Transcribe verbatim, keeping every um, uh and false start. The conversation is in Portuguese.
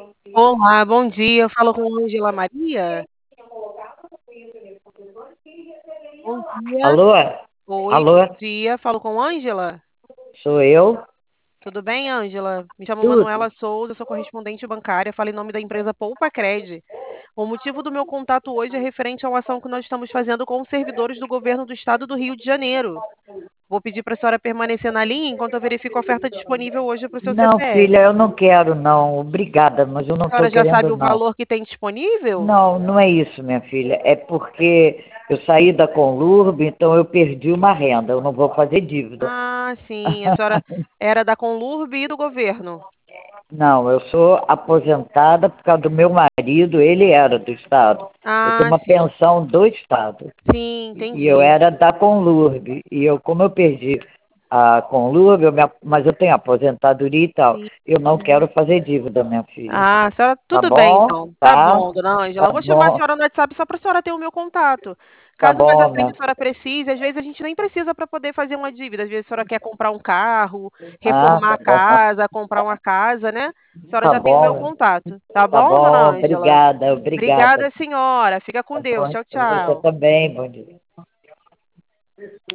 Olá, bom dia. Eu falo com Ângela Maria. Bom dia. Alô? Oi, Alô? bom dia. Falo com Ângela. Sou eu? Tudo bem, Ângela? Me chamo Tudo? Manuela Souza, sou correspondente bancária. Falo em nome da empresa Poupa Cred. O motivo do meu contato hoje é referente à ação que nós estamos fazendo com os servidores do governo do estado do Rio de Janeiro. Vou pedir para a senhora permanecer na linha enquanto eu verifico a oferta disponível hoje para o seu Não, C P F. filha, eu não quero, não. Obrigada, mas eu não A estou senhora já sabe querendo, o não. valor que tem disponível? Não, não é isso, minha filha. É porque eu saí da Conlurb, então eu perdi uma renda. Eu não vou fazer dívida. Ah, sim. A senhora era da Conlurb e do governo. Não, eu sou aposentada por causa do meu marido, ele era do Estado. Eu tenho Ah, uma sim. pensão do Estado. Sim, E eu entendi. era da Conlurb. E eu, como eu perdi a Conlurb, eu me ap- mas eu tenho aposentadoria e tal, Sim. eu não quero fazer dívida, minha filha. Ah, a senhora, Tá tudo bem, bom? então. Tá Tá? bom, dona Ângela. Tá Eu vou chamar a bom. senhora no WhatsApp só para a senhora ter o meu contato. Tá Caso mais à bom, frente minha a senhora precise, às vezes a gente nem precisa para poder fazer uma dívida. Às vezes a senhora quer comprar um carro, Ah, reformar tá a bom. casa, comprar uma casa, né? A senhora Tá já tem o meu bom. contato. Tá Tá bom, dona bom. Ângela? Obrigada, obrigada. Obrigada, senhora. Fica Tá com Deus. bom. Tchau, Você tchau. também, bom dia.